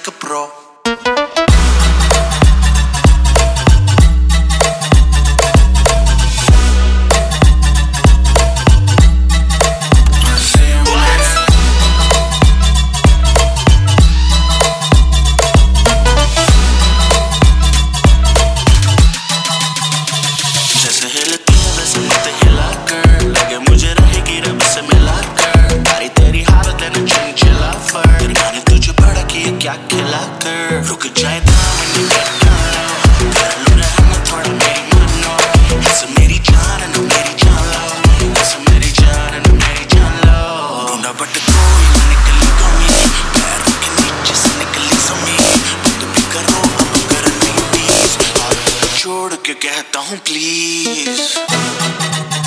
like a pro. जैसे हिलती है वैसे मत हिला कर, लगे मुझे रहेगी रब से मिला कर। भारी तेरी हालत है ना चिंचिला फर, मैंने तुझे बड़ा किया क्या खिला कर। रुक जाए दामन कर लो रे हम थोड़ा मेरी मानो, ऐसे मेरी जान ना मेरी जान लो, ऐसे मेरी जान ना मेरी जान लो। ढूंढा बट कोई ना निकली कमी, पैरों के नीचे से निकली जमीन। तुम भी करो अब कर नहीं प्लीज, छोड़ के कहता हूँ प्लीज।